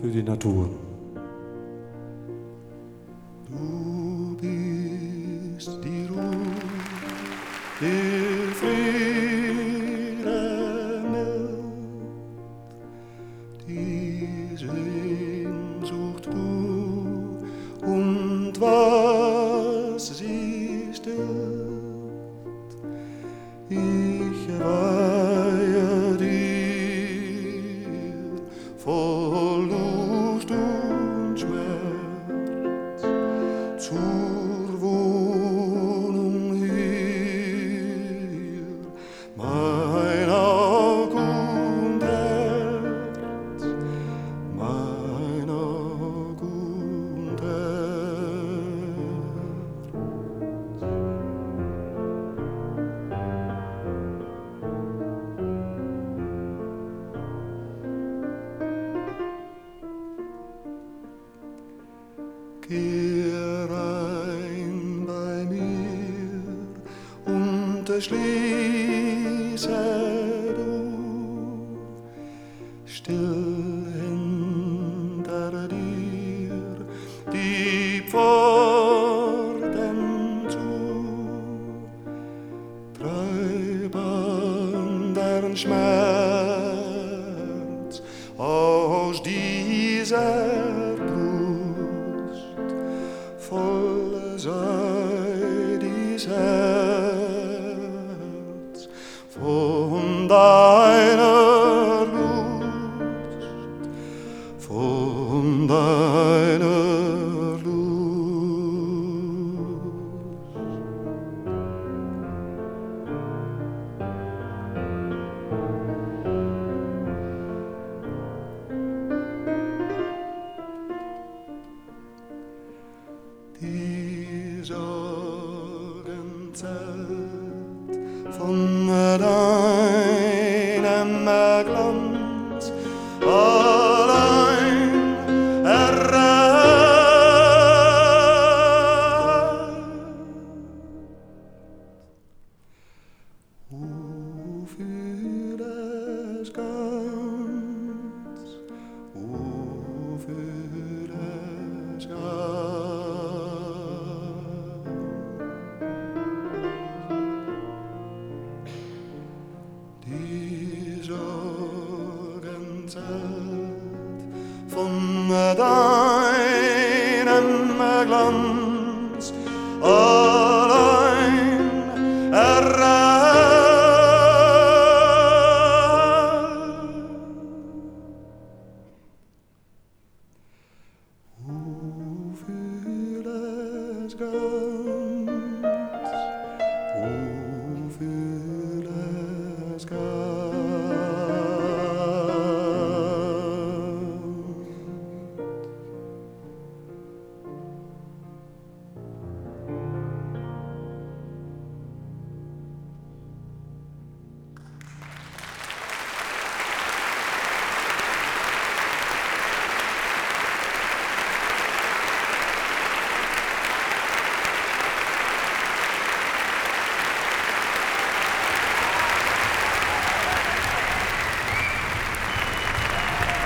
für die Natur. Du bist die Ruhe, der Friede mild, die Sehnsucht pur und was sie stillt. Ich weihe dir voll Lust und Schmerz zur Wohnung hier, mein Aug und Herz, mein Aug und Kehr ein bei mir und schließe du still hinter dir die Pforten zu. Treib andern Schmerz aus dieser voll sei dies Herz von deiner Lust, von deiner Lust. Die Sorgenzeit von deinem Glanz allein erreicht. Für das ganz, für das die Sorgenzeit von deinem Glanz allein erreicht. Für das ganz, für das ganz.